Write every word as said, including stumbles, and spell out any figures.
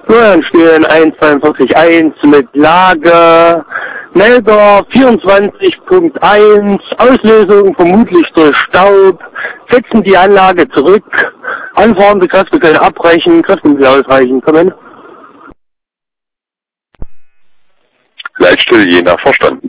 Steuern eins zweiundvierzig eins mit Lage Melder vierundzwanzig Punkt eins, Auslösung vermutlich durch Staub, setzen die Anlage zurück, anfahrende Kräfte können abbrechen, Kräftemittel ausreichen, kommen. Leitstelle Jena verstanden.